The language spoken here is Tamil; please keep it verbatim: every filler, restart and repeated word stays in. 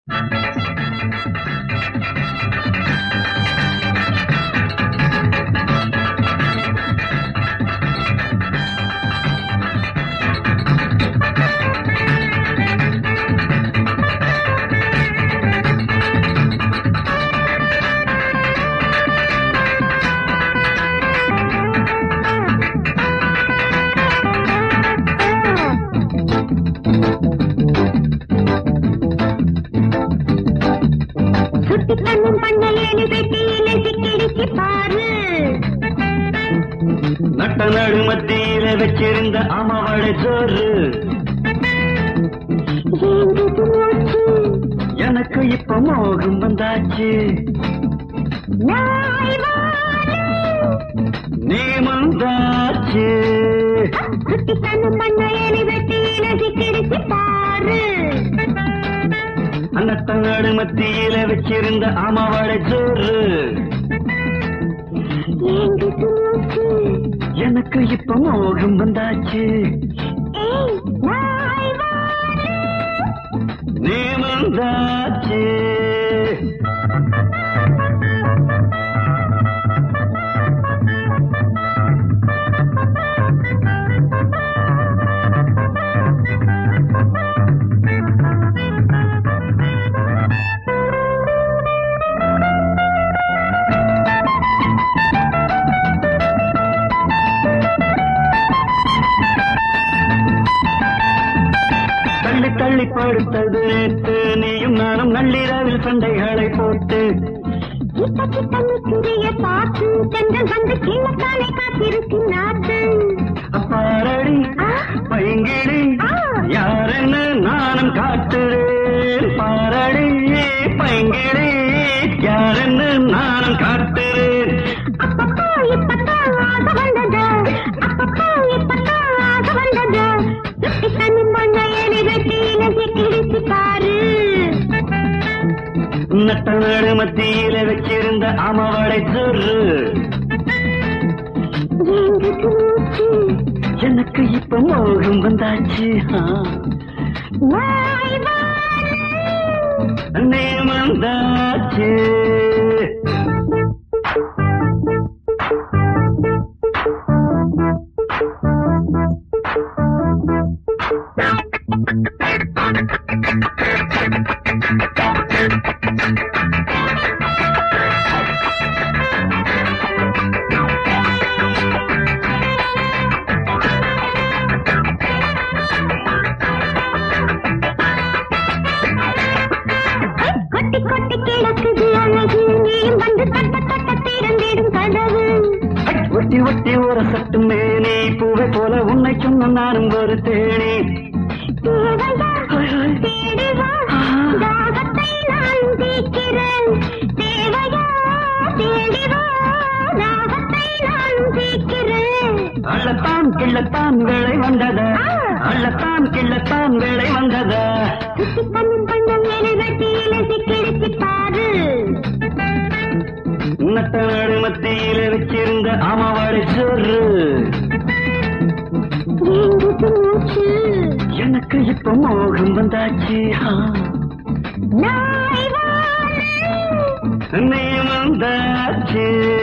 நட்ட நடு மத்தியில வச்சிருந்த அமவடை சோறு எனக்கு இப்ப மோகம் வந்தாச்சு. நீ வந்தாச்சு நட்ட நடு மத்தியில வச்சிருந்த அமவடை சோறு எனக்கு இப்ப மோகம் வந்தாச்சு. நீ வந்தாச்சு தள்ளி படுத்தது நேற்று நீயும் நானும் நள்ளிரவில் சண்டைகளை போட்டு பார்த்து சென்றல் வந்து கீழத்தானே காத்திருக்கிறாட்டு. பாரடி பைங்கிடி யாரென்னு நானும் காட்டுறேன். பாரடி பைங்கிடி யாரென்னு நானும் காட்டுறேன். அப்பப்போ இப்பத்தான் ஆக வந்தது, அப்பப்போ இப்பத்தான் ஆக வந்தது. தன்னும் பண்ண எலி வெட்டியில சிக்கிடிச்சு பாரு. நட்ட நடு மத்தியில வச்சிருந்த அமவடை சோறு எனக்கு இப்ப மோகம் வந்தாச்சு. நீ வந்தாச்சு கொட்டி கொட்டி கிடக்குது அழகு, நீயும் வந்து தட்ட தட்ட திறந்திடும் கதவு. ஒட்டி ஒட்டி ஒரு சட்டு மேனி பூவை போல உன்னை சொன்ன நானும் ஒரு தேனி. தேடிவா தாகத்தை நான் தீக்கிறேன். தேவையா தேடிவா தாகத்தை நான் தீக்கிறேன். அள்ளத்தான் கிள்ளத்தான் வேலை வந்ததா, அள்ளத்தான் கிள்ளத்தான் வேலை வந்ததா. கண்ணும் கண்ணும் எலி வெட்டியில சிக்கிடிச்சு பாரு. நட்ட நடு மத்தியில வச்சிருந்த அமவடை சோறு எனக்கு இப்ப மோகம் வந்தாச்சு. நீ வந்தாச்சு